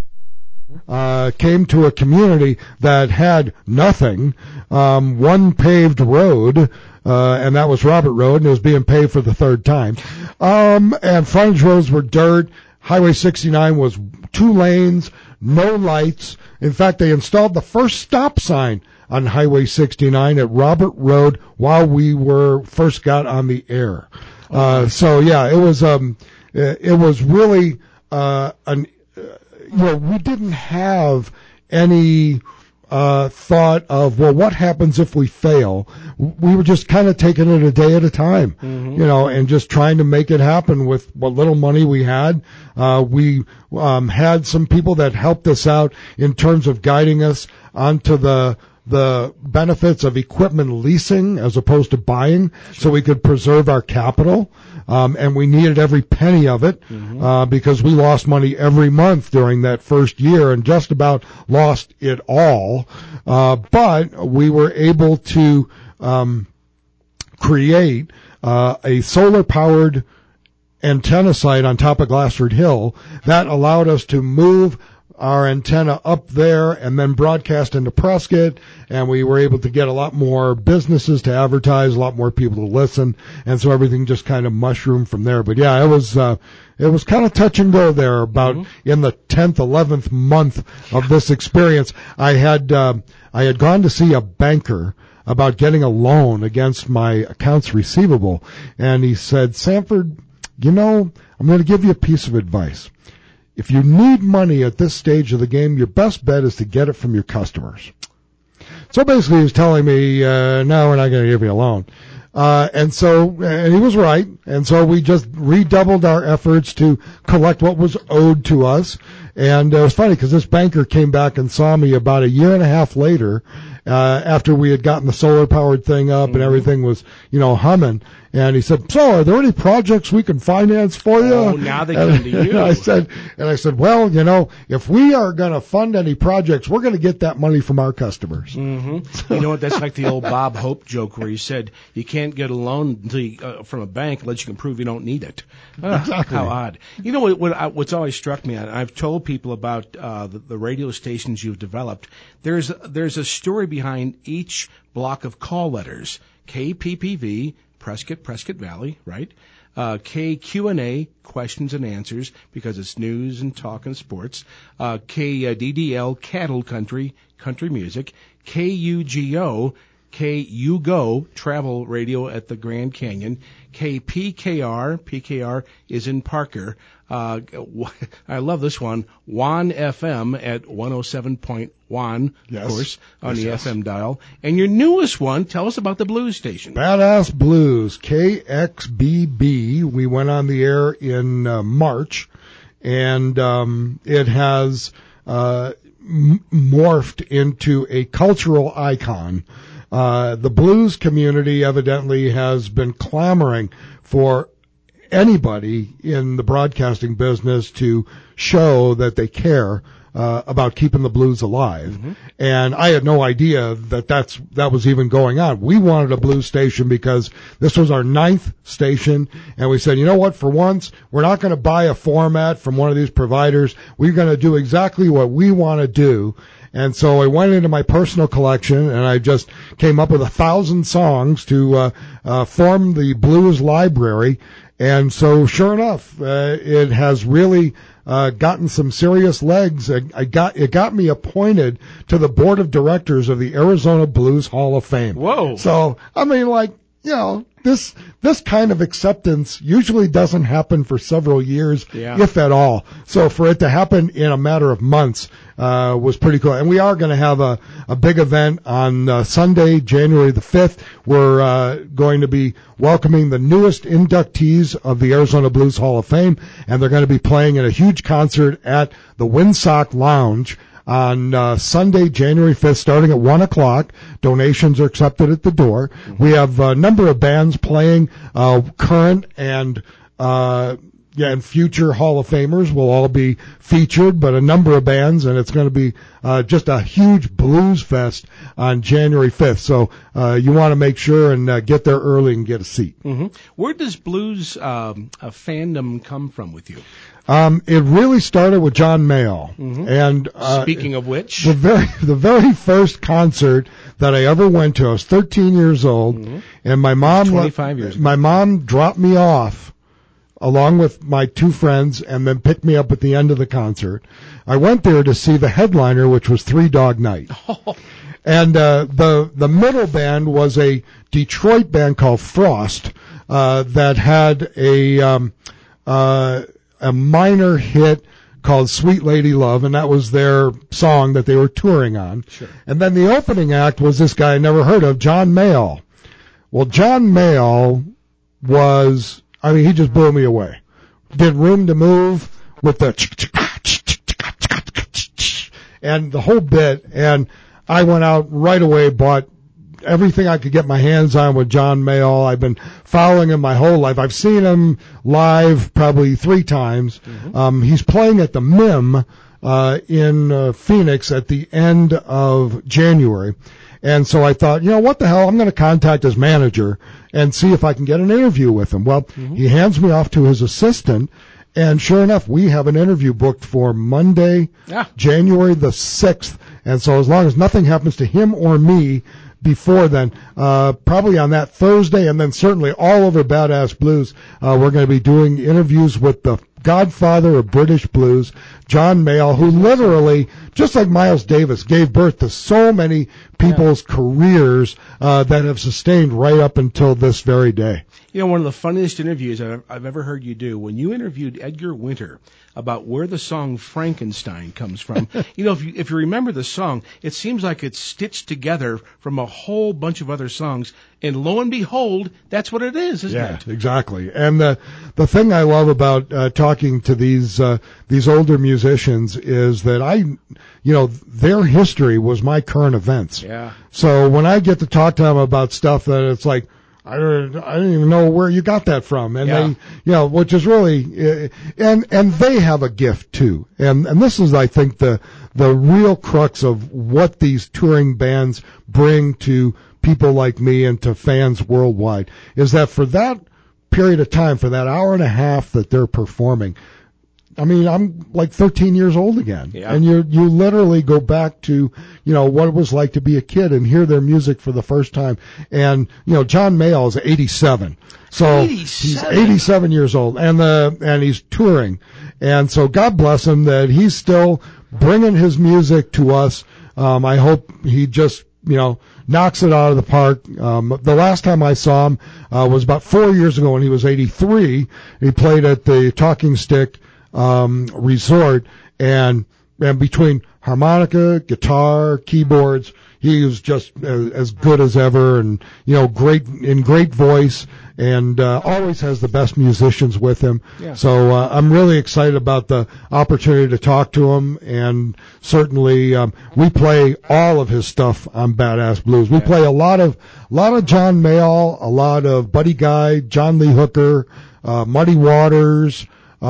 came to a community that had nothing, one paved road, and that was Robert Road, and it was being paved for the third time. And frontage roads were dirt. Highway 69 was 2 lanes, no lights. In fact, they installed the first stop sign on Highway 69 at Robert Road while we first got on the air. So yeah, it was really we didn't have any thought of, well, what happens if we fail? We were just kind of taking it a day at a time, and just trying to make it happen with what little money we had. We had some people that helped us out in terms of guiding us onto the benefits of equipment leasing as opposed to buying, so we could preserve our capital. And we needed every penny of it, because we lost money every month during that first year and just about lost it all. But we were able to, create, a solar powered antenna site on top of Glassford Hill that allowed us to move our antenna up there and then broadcast into Prescott, and we were able to get a lot more businesses to advertise, a lot more people to listen, and so everything just kind of mushroomed from there. But yeah, it was kind of touch and go there about in the 10th, 11th month of this experience. I had gone to see a banker about getting a loan against my accounts receivable, and he said, "Sanford, I'm going to give you a piece of advice. If you need money at this stage of the game, your best bet is to get it from your customers." So basically he was telling me, no, we're not going to give you a loan. And he was right. And so we just redoubled our efforts to collect what was owed to us. And it was funny because this banker came back and saw me about a year and a half later, after we had gotten the solar powered thing up and everything was, humming. And he said, "So, are there any projects we can finance for you?" Oh, now they come to you. I said, well, if we are going to fund any projects, we're going to get that money from our customers. Mm-hmm. You know what? That's like the old Bob Hope joke where he said, you can't get a loan from a bank unless you can prove you don't need it. Exactly. How odd. You know what's always struck me, and I've told people about the radio stations you've developed. There's a story behind each block of call letters. KPPV, Prescott Valley, right? KQ&A, questions and answers, because it's news and talk and sports. KDDL, cattle country music. KUGO, KUGO, travel radio at the Grand Canyon. PKR is in Parker. I love this one. WAN FM at 107.1, of course, on the FM dial. And your newest one, tell us about the blues station. Badass Blues, KXBB. We went on the air in March, and it has morphed into a cultural icon. The blues community evidently has been clamoring for anybody in the broadcasting business to show that they care about keeping the blues alive. Mm-hmm. And I had no idea that was even going on. We wanted a blues station because this was our 9th station, and we said, you know what, for once, we're not going to buy a format from one of these providers. We're going to do exactly what we want to do. And so I went into my personal collection, and I just came up with 1,000 songs to form the blues library. And so, sure enough, it has really gotten some serious legs. It got me appointed to the board of directors of the Arizona Blues Hall of Fame. Whoa! So I mean, this kind of acceptance usually doesn't happen for several years, if at all. So for it to happen in a matter of months was pretty cool. And we are going to have a big event on Sunday, January the 5th. We're going to be welcoming the newest inductees of the Arizona Blues Hall of Fame, and they're going to be playing in a huge concert at the Windsock Lounge on Sunday, January 5th, starting at 1 o'clock. Donations are accepted at the door. Mm-hmm. We have a number of bands playing, current and future Hall of Famers will all be featured, but a number of bands, and it's going to be just a huge blues fest on January 5th. So you want to make sure and get there early and get a seat. Mm-hmm. Where does blues fandom come from with you? It really started with John Mayall. Mm-hmm. And speaking of which, the very first concert that I ever went to, I was 13 years old, mm-hmm. and my mom 25 years ago. My mom dropped me off along with my 2 friends and then picked me up at the end of the concert. I went there to see the headliner, which was Three Dog Night. Oh. And the middle band was a Detroit band called Frost that had a minor hit called Sweet Lady Love, and that was their song that they were touring on. Sure. And then the opening act was this guy I never heard of, John Mayall. Well, John Mayall was, he just blew me away. Did Room to Move with the and the whole bit, and I went out right away, bought everything I could get my hands on with John Mayall. I've been following him my whole life. I've seen him live probably 3 times. Mm-hmm. He's playing at the MIM in Phoenix at the end of January. And so I thought, what the hell? I'm going to contact his manager and see if I can get an interview with him. Well, he hands me off to his assistant, and sure enough, we have an interview booked for Monday, January the 6th. And so as long as nothing happens to him or me before then, probably on that Thursday, and then certainly all over Badass Blues, we're going to be doing interviews with the godfather of British blues, John Mayall, who literally, just like Miles Davis, gave birth to so many people's careers that have sustained right up until this very day. One of the funniest interviews I've ever heard you do, when you interviewed Edgar Winter about where the song Frankenstein comes from. If you remember the song, it seems like it's stitched together from a whole bunch of other songs, and lo and behold, that's what it is, isn't it? Yeah, exactly. And the thing I love about talking to these older musicians is that their history was my current events. Yeah. So when I get to talk to them about stuff that it's like, I don't even know where you got that from. And they, which is really, and they have a gift too. And this is, I think, the real crux of what these touring bands bring to people like me and to fans worldwide, is that for that period of time, for that hour and a half that they're performing, I'm like 13 years old again. Yeah. And you literally go back to, what it was like to be a kid and hear their music for the first time. And, John Mayall is 87. So 87. He's 87 years old and he's touring. And so God bless him that he's still bringing his music to us. I hope he just, knocks it out of the park. The last time I saw him, was about 4 years ago when he was 83. He played at the Talking Stick resort, and between harmonica, guitar, keyboards, he was just as good as ever, and great voice, and always has the best musicians with him. Yeah. So I'm really excited about the opportunity to talk to him, and certainly we play all of his stuff on Badass Blues. We play a lot of John Mayall, a lot of Buddy Guy, John Lee Hooker, Muddy Waters.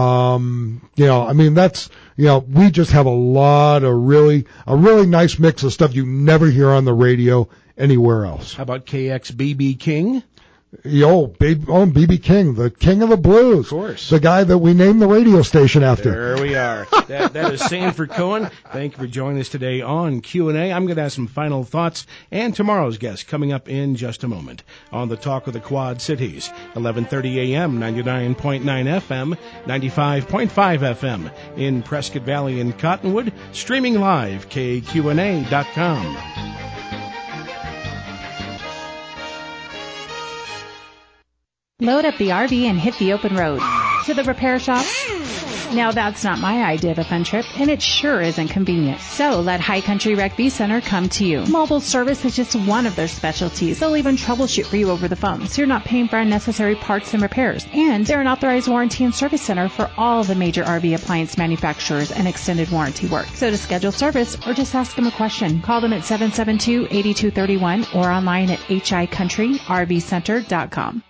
That's, we just have a really nice mix of stuff you never hear on the radio anywhere else. How about KXBB King? B.B. King, the king of the blues. Of course. The guy that we named the radio station after. There we are. That is Sanford Cohen. Thank you for joining us today on Q&A. I'm going to have some final thoughts and tomorrow's guest coming up in just a moment on the Talk of the Quad Cities. 11:30 a.m., 99.9 FM, 95.5 FM in Prescott Valley and Cottonwood. Streaming live, KQNA.com. Load up the RV and hit the open road. To the repair shops? Now that's not my idea of a fun trip, and it sure isn't convenient. So let High Country Rec V Center come to you. Mobile service is just one of their specialties. They'll even troubleshoot for you over the phone, so you're not paying for unnecessary parts and repairs. And they're an authorized warranty and service center for all the major RV appliance manufacturers and extended warranty work. So to schedule service or just ask them a question, call them at 772-8231 or online at hicountryrvcenter.com.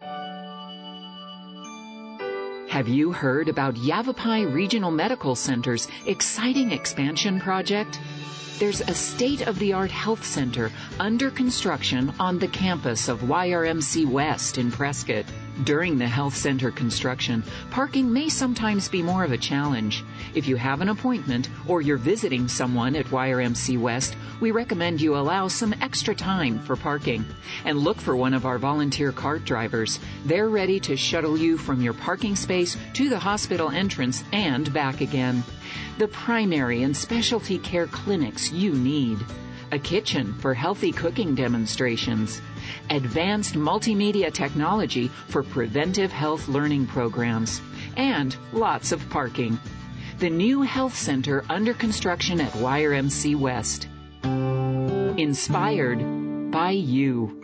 Have you heard about Yavapai Regional Medical Center's exciting expansion project? There's a state-of-the-art health center under construction on the campus of YRMC West in Prescott. During the health center construction, parking may sometimes be more of a challenge. If you have an appointment or you're visiting someone at YRMC West, we recommend you allow some extra time for parking. And look for one of our volunteer cart drivers. They're ready to shuttle you from your parking space to the hospital entrance and back again. The primary and specialty care clinics you need. a kitchen for healthy cooking demonstrations, advanced multimedia technology for preventive health learning programs, and lots of parking. The new health center under construction at YRMC West. Inspired by you.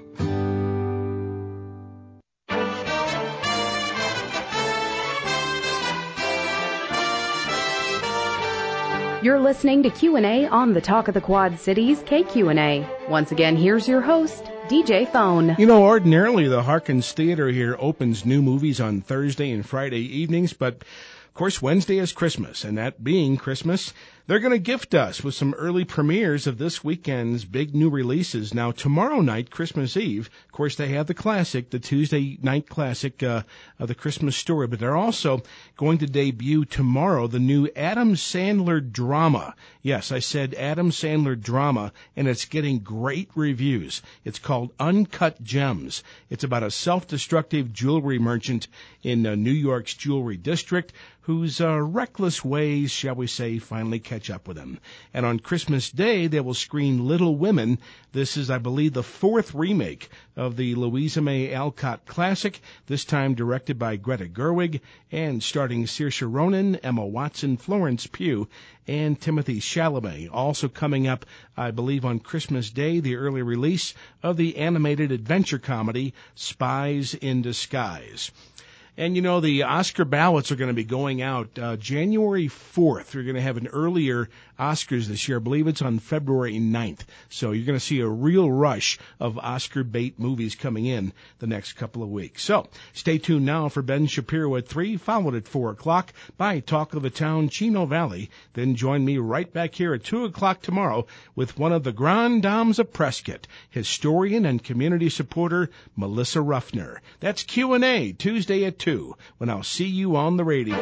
You're listening to Q&A on the Talk of the Quad Cities, KQNA. Once again, here's your host, DJ Phone. You know, ordinarily the Harkins Theater here opens new movies on Thursday and Friday evenings, but of course Wednesday is Christmas, and that being Christmas, they're going to gift us with some early premieres of this weekend's big new releases. Now, tomorrow night, Christmas Eve, of course, they have the classic, the Tuesday night classic of The Christmas Story, but they're also going to debut tomorrow the new Adam Sandler drama. Yes, I said Adam Sandler drama, and it's getting great reviews. It's called Uncut Gems. It's about a self-destructive jewelry merchant in New York's jewelry district whose reckless ways, shall we say, finally catch up with him. And on Christmas Day, they will screen Little Women. This is, I believe, the fourth remake of the Louisa May Alcott classic, this time directed by Greta Gerwig and starring Saoirse Ronan, Emma Watson, Florence Pugh, and Timothée Chalamet. Also coming up, I believe, on Christmas Day, the early release of the animated adventure comedy Spies in Disguise. And, you know, the Oscar ballots are going to be going out January 4th. We're going to have an earlier Oscars this year. I believe it's on February 9th. So you're going to see a real rush of Oscar bait movies coming in the next couple of weeks. So stay tuned now for Ben Shapiro at 3, followed at 4 o'clock by Talk of the Town, Chino Valley. Then join me right back here at 2 o'clock tomorrow with one of the Grand Dames of Prescott, historian and community supporter Melissa Ruffner. That's Q&A, Tuesday at 2, when I'll see you on the radio.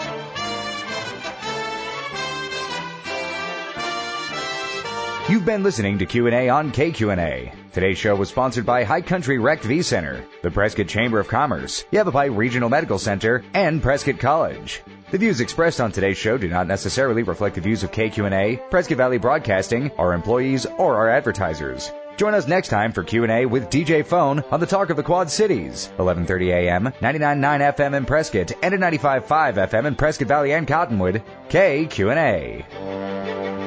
You've been listening to Q&A on KQNA. Today's show was sponsored by High Country Rec V Center, the Prescott Chamber of Commerce, Yavapai Regional Medical Center, and Prescott College. The views expressed on today's show do not necessarily reflect the views of KQNA, Prescott Valley Broadcasting, our employees, or our advertisers. Join us next time for Q&A with DJ Phone on the Talk of the Quad Cities, 11:30 a.m., 99.9 FM in Prescott, and at 95.5 FM in Prescott Valley and Cottonwood, KQNA.